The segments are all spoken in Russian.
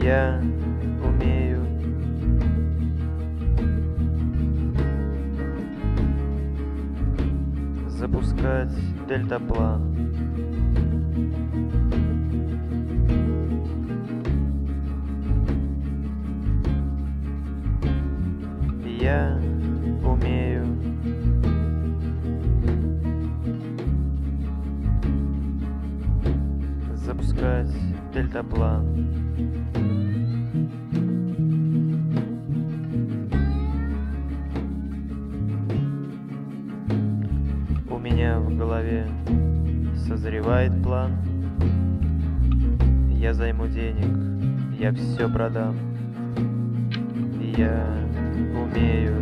Я умею запускать дельтаплан. Я умею запускать дельтаплан. У меня в голове созревает план. Я займу денег, я все продам. Я умею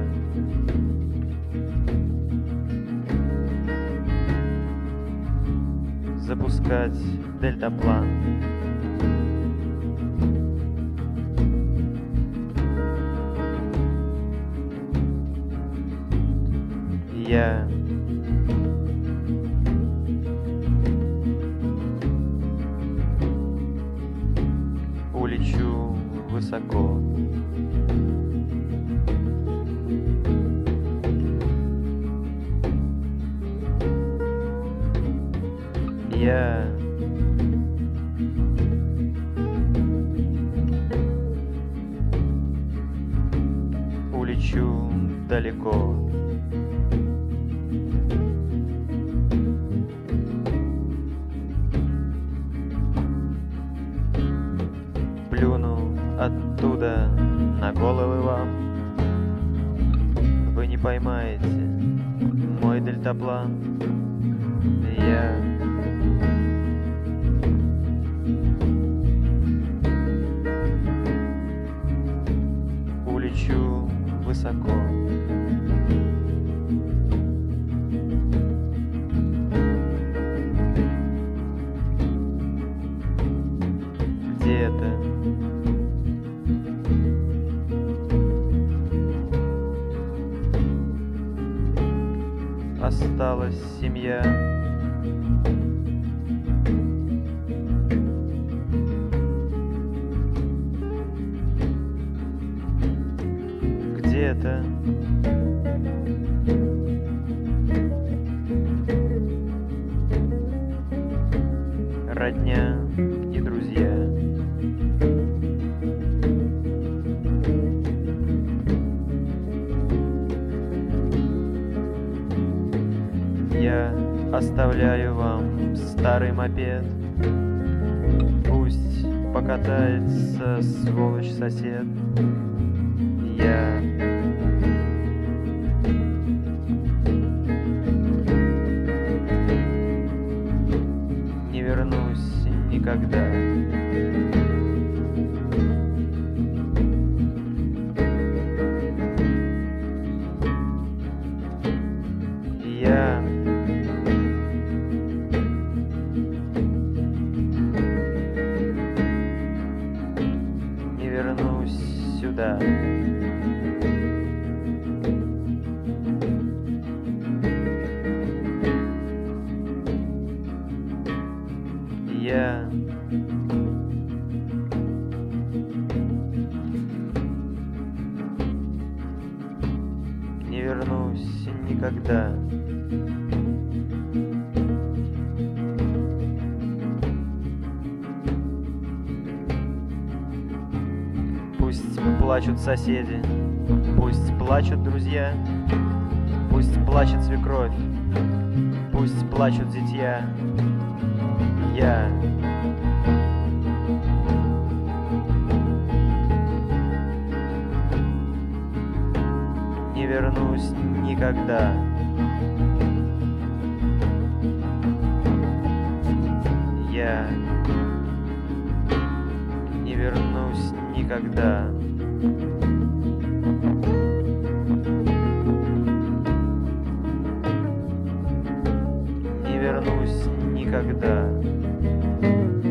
запускать дельтаплан. Я улечу высоко. Я улечу далеко. Плюну оттуда на головы вам. Вы не поймаете мой дельтаплан. Я улечу высоко. Где-то осталась семья. Где-то родня и друзья. Я оставляю вам старый мопед. Пусть покатается сволочь-сосед. Я не вернусь никогда. Я не вернусь сюда. Я не вернусь никогда. Пусть плачут соседи, пусть плачут друзья, пусть плачет свекровь, пусть плачут зятья. Я не вернусь никогда. Я не вернусь никогда. Не вернусь никогда.